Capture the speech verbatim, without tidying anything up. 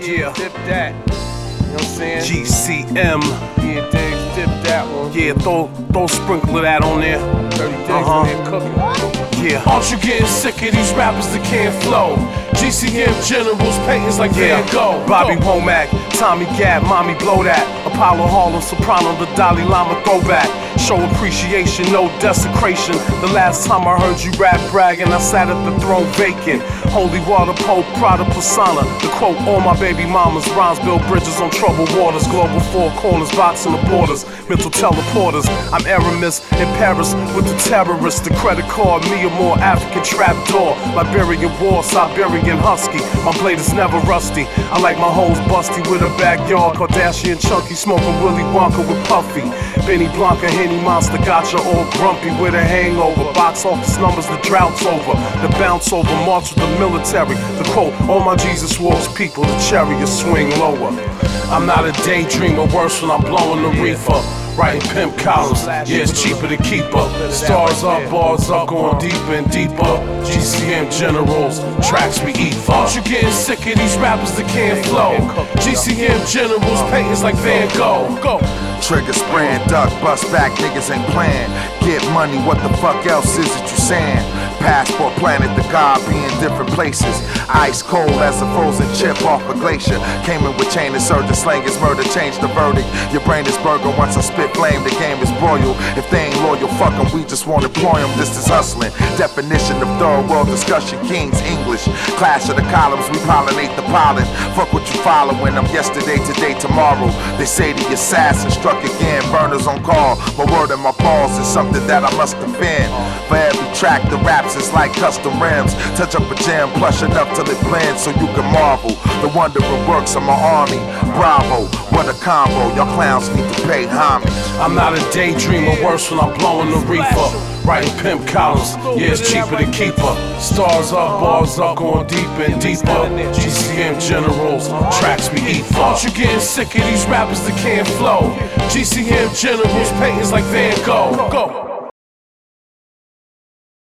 Yeah, dip that. You know what I'm saying? G C M. Yeah, Diggs, dip that one. Yeah, throw, throw a sprinkle of that on there. Dirty Diggs Uh-huh. in there cooking. Yeah. Aren't you getting sick of these rappers that can't flow? G C M generals, paintings like Yeah, Van Gogh. Bobby Go. Womack, Tommy Gad, Mommy Blow That, Apollo Harlem, Soprano, the Dalai Lama throwback. Show appreciation, no desecration. The last time I heard you rap bragging, I sat at the throne vacant. Holy water, Pope, Prada, Persona. The quote, all my baby mamas, rhymes build bridges on troubled waters. Global four corners, boxing the borders, mental teleporters. I'm Aramis in Paris with the terrorists. The credit card, me a more African trapdoor. Liberian war, Siberian husky. My blade is never rusty. I like my hoes busty with a backyard. Kardashian chunky, smoking Willy Wonka with Puffy. Benny Blanca, Henny Monster, gotcha all grumpy with a hangover. Box office numbers, the drought's over. The bounce over, march with the military. The quote, all my Jesus walks people, the chariot swing lower. I'm not a daydreamer, worse when I'm blowing the reefer. Writing pimp columns, yeah, it's cheaper to keep up. Stars up, bars up, going deeper and deeper. G C M generals, tracks we eat for. Aren't you getting sick of these rappers that can't flow? G C M generals, paintings like Van Gogh. Go. Trigger spraying, duck, bust back, niggas ain't playing. Get money, what the fuck else is it you saying? Passport planet, the God be in different places. Ice cold as a frozen chip off a glacier. Came in with chain and surgeon, slang is murder, change the verdict. Your brain is burger, once I spit flame, the game is broiled. If they ain't loyal, fuck them, we just wanna employ them. This is hustling. Definition of third world discussion, King's English. Clash of the columns, we pollinate the pollen. Fuck what you following, I'm yesterday, today, tomorrow. They say the assassin struck again, burners on call. My word and my pause is something that I must defend. For every track, the raps is like custom rims. Touch up a jam, plush enough till it blends so you can marvel. The wondering works of my army, bravo, what a combo. Y'all clowns need to pay homage. I'm not a daydreamer, worse when I'm blowing the reefer. Writing pimp columns, yeah, it's cheaper to keep her. Stars up, bars up, going deeper and deeper. G C M generals, tracks we eat for. Aren't you getting sick of these rappers that can't flow? G C M generals, paintings like Van Gogh. Go.